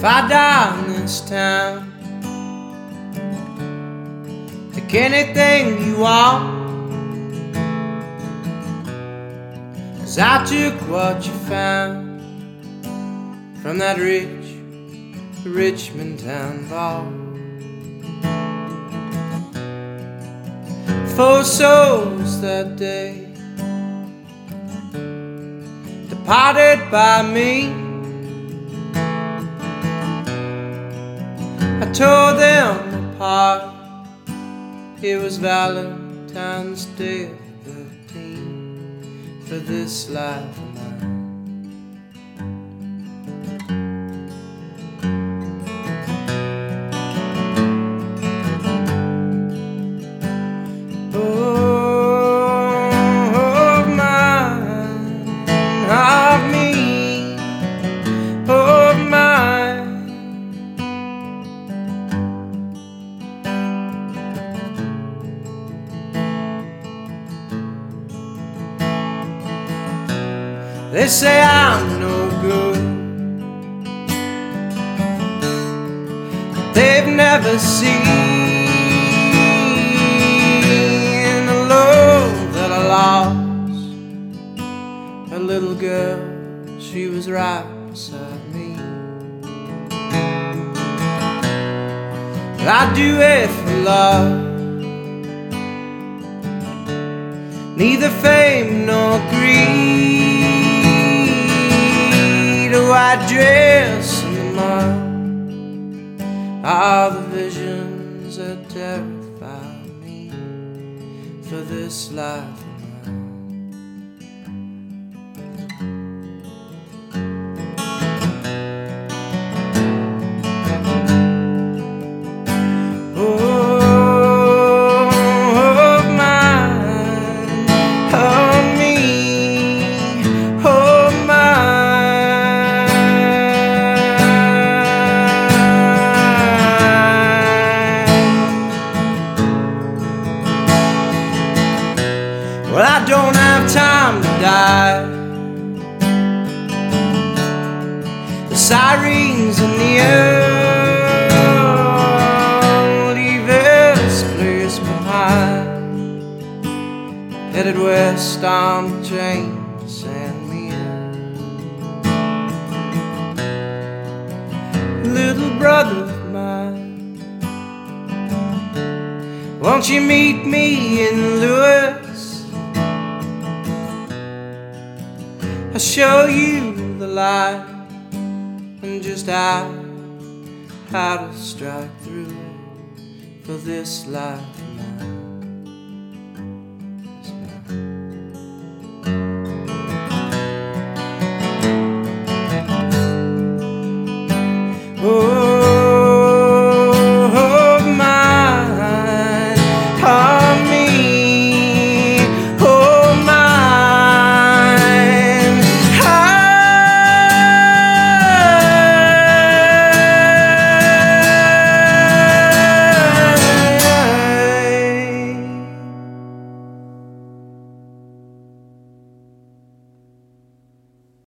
I die in this town, take anything you want, 'cause I took what you found from that Richmond town vault. 4 souls that day departed by me. I tore them apart. It was Valentine's Day of 13 for this life of mine. They say I'm no good, they've never seen the love that I lost. A little girl, she was right beside me. But I'd do it for love, neither fame nor greed. White dress in the mud are the visions that terrify me for this life of mine. Well, I don't have time to die. The sirens in the earth leave this place behind, headed west on the train to San Miguel. Little brother of mine, won't you meet me in Lewis? I'll show you the light and just how to strike through it for this life.